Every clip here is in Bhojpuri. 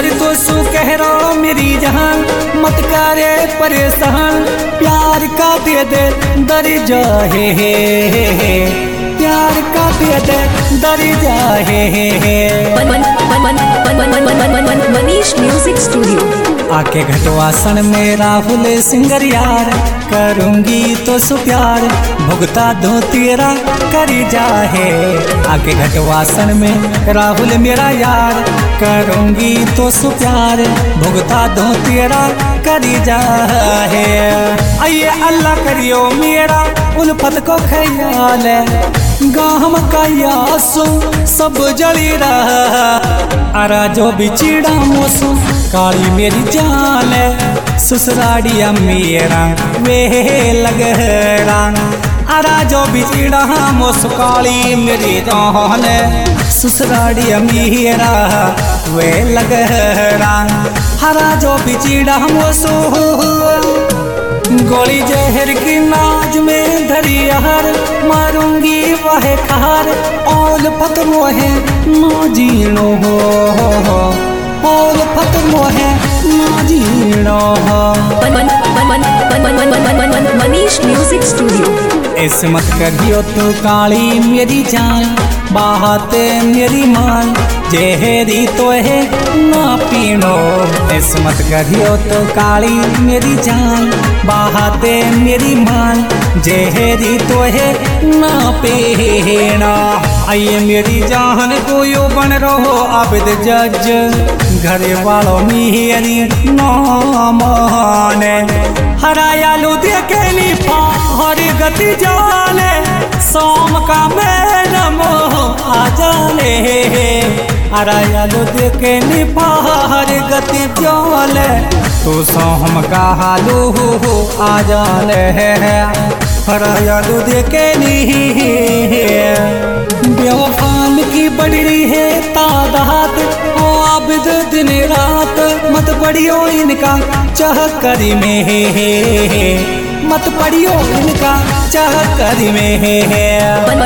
सुंदर तो सु कह रहा मेरी जहान, मत करे परेशान, प्यार का दे दे दर्जा है, प्यार का दे दे दर्जा है। Manish music studio. आके घटवासन में राहुल सिंगर यार, करूंगी तो सु प्यार, भुगता दो तेरा करी जाहे। आके घटवासन में राहुल मेरा यार, करूंगी तो सु प्यार, भुगता दो तेरा करी जाहे। आइए अल्लाह करियो मेरा उल्फत को ख्याल है, गाम का यासो सब जली रहा, अरा जो बिछड़ा मोसो काली मेरी जान है, ससुराड़िया मेरा वे लग रहा, अरा जो बिछड़ा मोसो काली मेरी जान है, ससुराड़िया मेरा वे लग रहा, हरा जो बिछड़ा मोसो गोली जहर की नाज में धरी यार, मारूंगी वह खार, औल फत मोहे ना जीनो हो, औल फत मोहे ना जीनो हो। Manish music studio. ऐसे मत करियो तो काली मेरी जान, बाते मेरी मान, जहरी तो है ना पीनो। ऐसे मत करियो तो काली मेरी जान, बाते मेरी मान, जहरी तो है ना पीना। आइए मेरी जान को यो बन रहो आबिद जज, घरे वालों मेरी ना माने, हराया लो देखे नी हर गति जाने, सोम का मैडम आ जाने, हराया लो देखे नी हर गति जाने, तो सोम का हालू आ जाने, हराया लो देखे नी। बेवफान की बड़ी है तादाद, ओ आबिद दिन रात, मत पड़ियो इनका चहकरी में, मत पड़ियो इनका चहकरी में।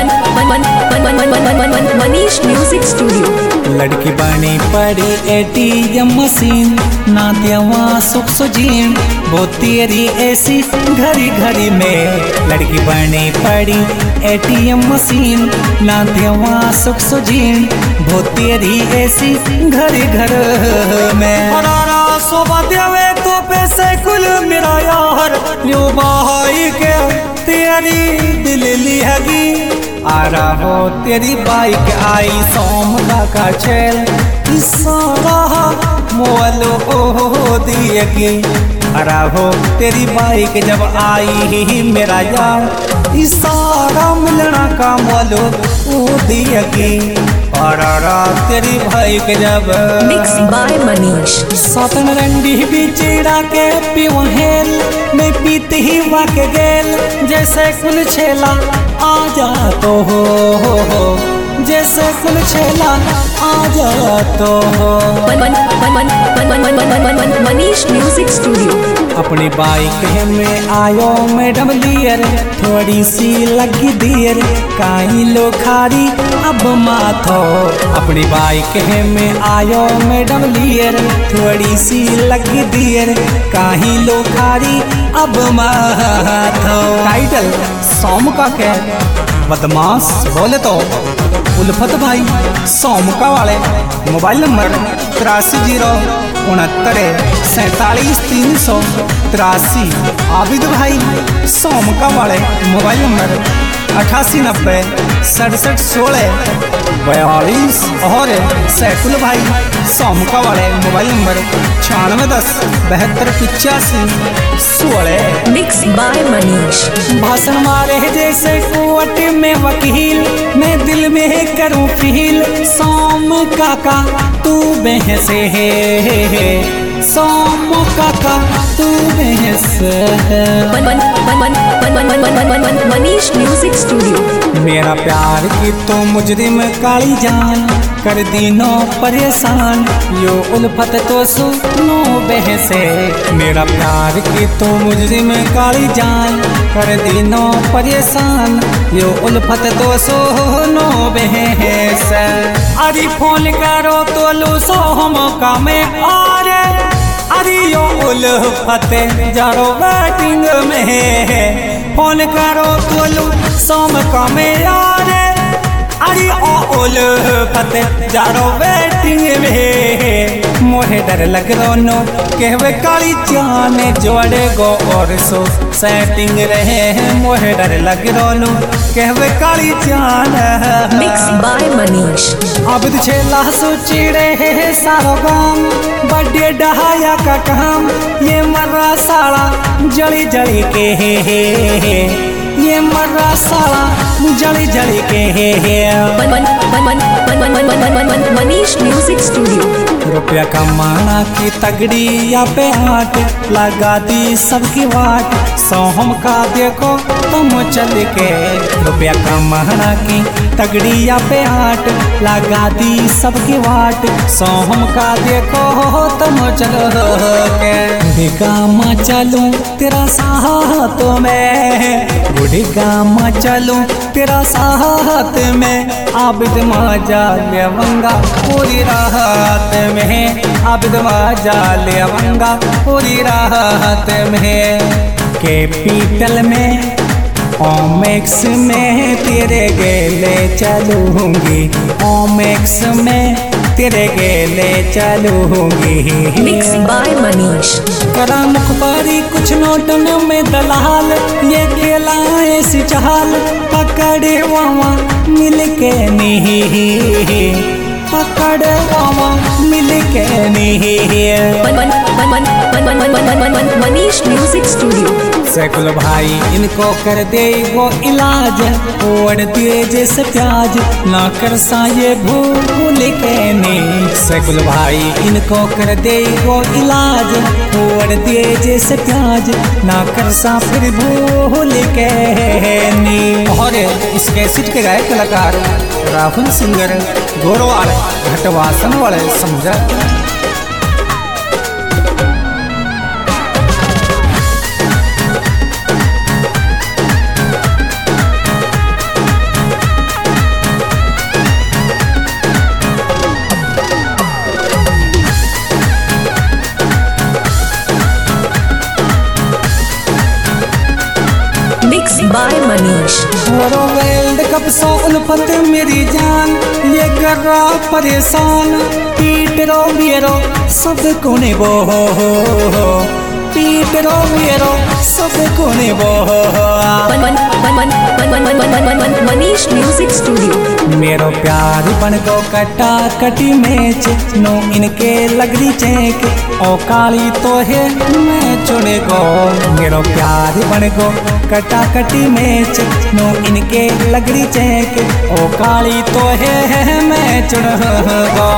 Manish music studio. लड़की बनी पड़ी एटीएम मशीन, ना देवा सुख सुजीन, वो तेरी ऐसी घड़ी घड़ी में। लड़की बनी पड़ी एटीएम मशीन, ना देवा सुख सुजीन, वो तेरी ऐसी घड़ी घर में। हरारा सोबा देवे तो पैसे कुल मेरा यार, यो भाई के तेरी दिल लिहगी, आ रहा हो तेरी बाइक आई सोम का चेल, सारा मोलो ओ दिएगी, अरा हो तेरी बाइक जब आई ही मेरा यार, सारा मिलना का मोलो ओ दिएगी, अरा तेरी बाइक जब। Mix by Manish. सतन रंडी बिचड़ा के पिवहेल, मैं पीती ही वाक गेल, जैसे कुल छेला आ जा तो हो, जैसे कुल छेला आ जा तो हो। Manish music studio. अपनी बाइक में आयो मैडम लियर, थोड़ी सी लगी देर, काई लो खारी अब माथो। अपनी बाइक में आयो मैडम लियर, थोड़ी सी लगी देर, काई लो खारी अब माथो। टाइटल सोम का क्या बदमाश बोले तो उल्फत भाई सोमका वाले, मोबाइल नंबर 8306474383। आबिद भाई सोमका वाले, मोबाइल नंबर 889067671642। और सैकुल भाई सोमका वाले, mobile number 9610728516। Mix by Manish. भाषण मारे जैसे कोर्ट में वकील, मैं दिल में करूं फील, सोम काका तू बहसे है, सोम काका तू बहसे है। Manish music studio. मेरा प्यार की तो मुजरिम काली जान, कर दीनो परेशान यो उल्फत तो सुनो बहसे मेरा प्यार की तो मुजरिम काली जान कर दीनो परेशान यो उल्फत तो सुनो बहसे अरे फोन करो तो लो सो हम कामे आरे अरे यो उल्फत जारो वेटिंग में फोन करो तो लो सोम कामे आरे अरे ओ उल्फत जारो वेटिंग में मोहे डर लग रोनो कहवे काली जान जोड़े गो और सो सेटिंग रहे मोहे डर लग रोनो कहवे काली जान Mixed by Manish. अब छेला सोची रहे सारो गाम बड़े डहाया का काम ये मर्रा साला जड़ी जड़ी के ये मर्रा साला जड़ी जड़ी के Manish Music Studio. रुपया कमाना की तगड़ी या पे हाथ लगा दी सबकी वाट सोहम का देखो तुम चल के रुपया कमाना की तगड़ी या पे हाथ लगा दी सबकी वाट सोहम का देखो तुम चल के बूढ़ी काम चलूं तेरा साथ में बूढ़ी काम चलूं तेरा साथ में आबिद मजा लेवंगा पूरी रात में आबिद मजा लेवंगा पूरी रात में कैपिटल में ओमेक्स में तेरे गेले चलूंगी ओमेक्स में तेरे गेले चलूंगी Mixed by Manish. करा मुखबारी कुछ नोटन में दलाल ये खेला ऐसी चाल पकड़े वावा मिल के नहीं पकड़े वावा मिल के नहीं Manish Music Studio. सैकुल भाई इनको कर दे वो इलाज ओढ़ दिए जैसे प्याज ना कर सा ये भूल के नहीं सैकुल भाई इनको कर दे वो इलाज ओढ़ दिए जैसे प्याज ना कर सा फिर भूल के नहीं। और इसके सीट के गायक कलाकार राहुल सिंगर गोरवाल घटवासन वाले समझा Mixed by Manish. World cup सो उल्फत मेरी जान ये कर रहा परेशान पीट रो मेरो सब कोने वो पीट रो मेरो सब कोने वो Manish Music Studio. मेरो प्यार बन गो कटा कटी मैच नो इनके लगरी चेक ओ काली तो है मैं चुने गो मेरो प्यार बन गो कटा कटी मैच नो इनके लगरी चेक ओ काली तो है मैं चुन गो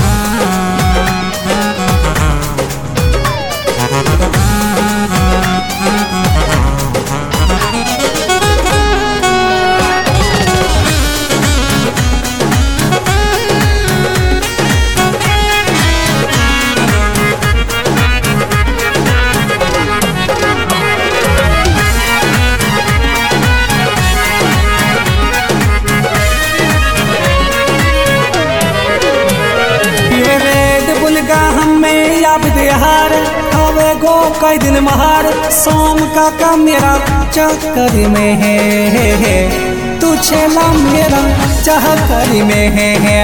हार खावे गो कई दिन महार सोम का मेरा चक्कर में है तू छेला मेरा चक्कर में है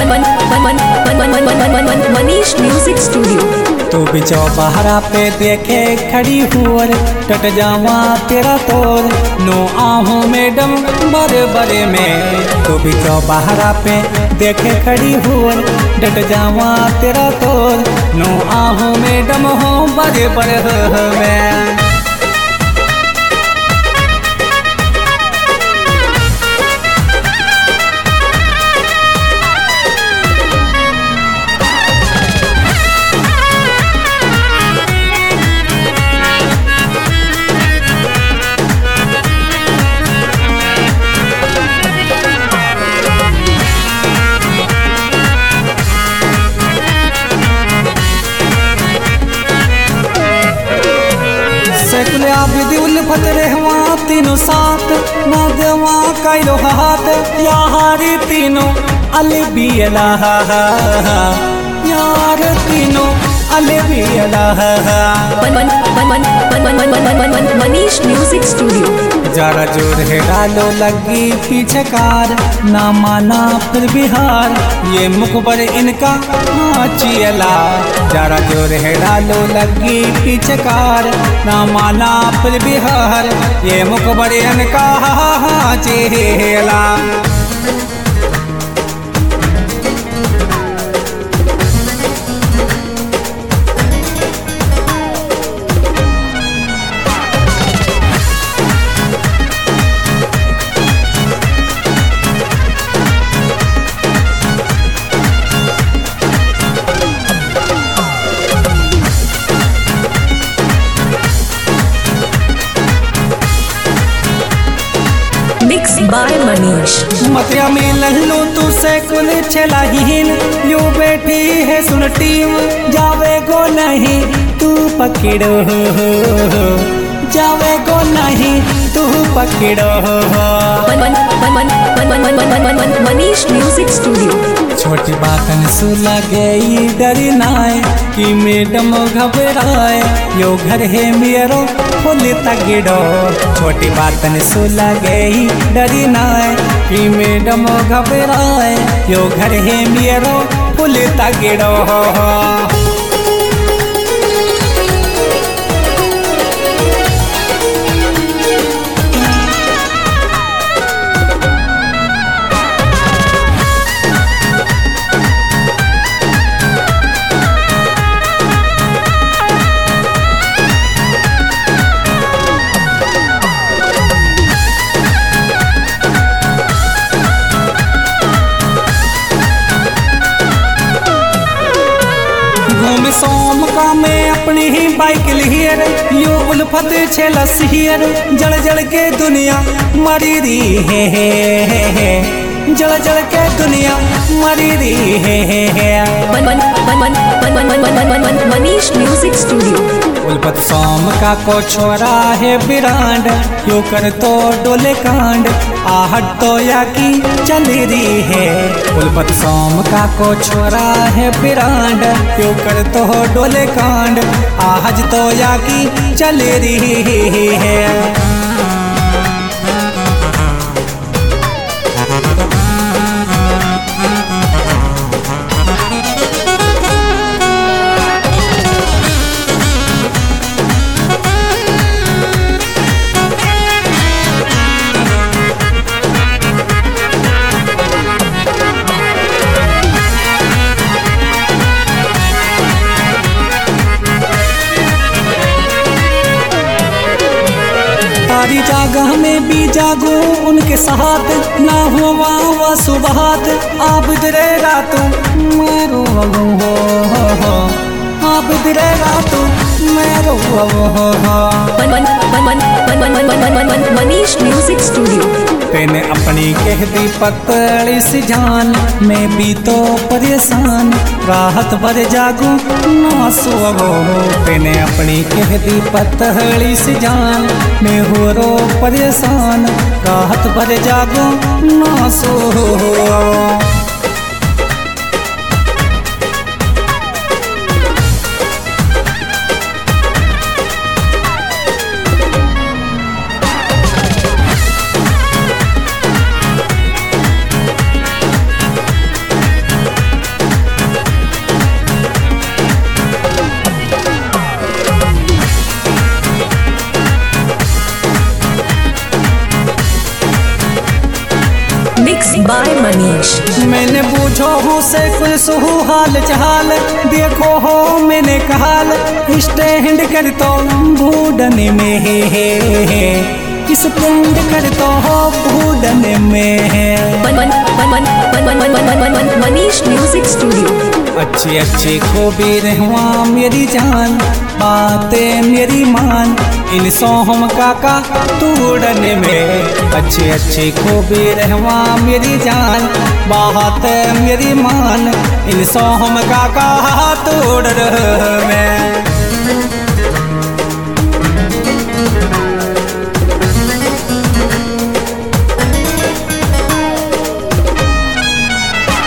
Manish Music Studio. तू भी चौबारा पे देखे खड़ी हुअर टट जावा तेरा तोर नो आहू मैडम बड़े बड़े में तू भी चौबारा पे देखे खड़ी हुअर टट जावा तेरा तोर नो आहू मैडम हो बड़े बड़े में आबिद उल्फत रहवा तीनों साथ ना देवा कैलो हाथ यार तीनों अलबियला यार तीनों अलबियला मनीष म्यूजिक स्टूडियो। जरा जोर है डालो लगी पीछे कार ना माना फिर बिहार ये मुखबर इनका चियला। जरा जोर है डालो लगी पीछे कार ना माना फिर बिहार ये मुखबर इनका चियला। Mix by Manish. मतिया में लल्लू तू से कुल छलाहीन यू बैठी है सुन टीम जावे गो नहीं तू पकड़ो जावे गो नहीं तू पकड़ो। Manish music studio. छोटी बातन सुला गई डरी नाय कि मैडम घबराए यो घर है मेरो फुल तगड़ो। छोटी बातन सुला गई डरी नाय कि मैडम घबराए यो घर है मेरो फुल तगड़ो। सोम का मैं अपनी ही बाइक लिहियर यू उल्फत छेलस हियर जड़ जड़ के दुनिया मरी री है जड़ जड़ के दुनिया मरी री है। Manish music studio. उल्फत सोम का को छोरा है बिरांड क्यों कर तो डोले कांड आहट तो या की चली रही है। उल्फत सोम का को छोरा है बिरांड क्यों कर तो डोले कांड आहज तो या की चली रही है। सारी जगह में भी जागो उनके साथ ना हुआ वह सुबहात आप दरे रातों मेरो हो आप दरे रातों मेरो हो। Manish music studio. तेने अपनी कह दी पतली सी जान मैं भी तो परेशान राहत भर जागू ना सोवो। तेने अपनी कह दी पतली सी जान मैं हो रो परेशान राहत भर जागू ना सोवो। बाय मनीष। मैंने पूछो हूँ से कुल सुहू हाल चाल देखो हो मैंने कहाल स्टैंड कर तो भूडन में किस प्रेंड कर तो हो भूडन में। Manish music studio. अच्छी अच्छी खूबी रहवा मेरी जान बातें मेरी मान इन सोहम काका तूड़न में। अच्छी अच्छी खूबी रहवा मेरी जान बात मेरी मान इन सोहम काका तूड़ में।